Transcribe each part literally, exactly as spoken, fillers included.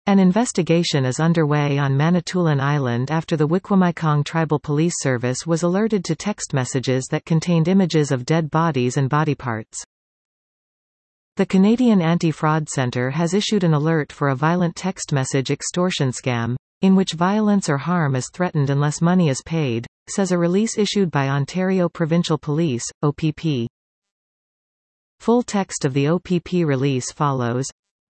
An investigation is underway on Manitoulin Island after the Wikwemikong Tribal Police Service was alerted to text messages that contained images of dead bodies and body parts. The Canadian Anti-Fraud Centre has issued an alert for a violent text message extortion scam, in which violence or harm is threatened unless money is paid, says a release issued by Ontario Provincial Police, O P P. Full text of the O P P release follows.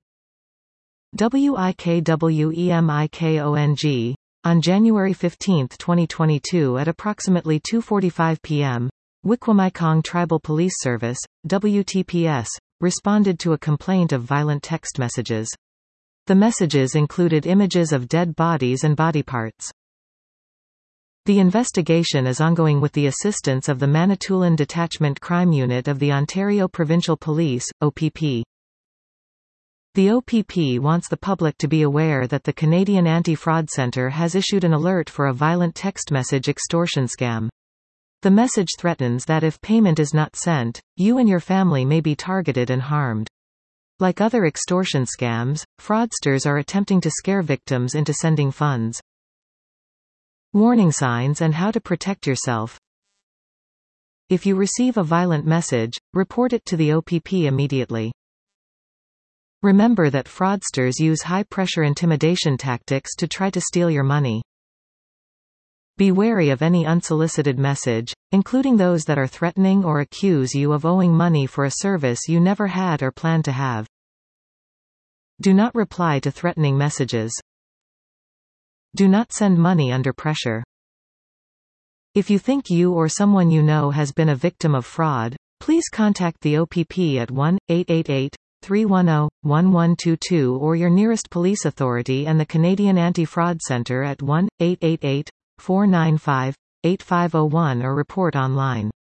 WIKWEMIKONG. On January fifteenth twenty twenty-two at approximately two forty-five p m, Wikwemikong Tribal Police Service, W T P S, responded to a complaint of violent text messages. The messages included images of dead bodies and body parts. The investigation is ongoing with the assistance of the Manitoulin Detachment Crime Unit of the Ontario Provincial Police, O P P. The O P P wants the public to be aware that the Canadian Anti-Fraud Centre has issued an alert for a violent text message extortion scam. The message threatens that if payment is not sent, you and your family may be targeted and harmed. Like other extortion scams, fraudsters are attempting to scare victims into sending funds. Warning signs and how to protect yourself. If you receive a violent message, report it to the O P P immediately. Remember that fraudsters use high-pressure intimidation tactics to try to steal your money. Be wary of any unsolicited message, including those that are threatening or accuse you of owing money for a service you never had or plan to have. Do not reply to threatening messages. Do not send money under pressure. If you think you or someone you know has been a victim of fraud, please contact the O P P at one eight eight eight, three one zero, one one two two or your nearest police authority and the Canadian Anti-Fraud Centre at one eight eight eight, four nine five, eight five zero one or report online.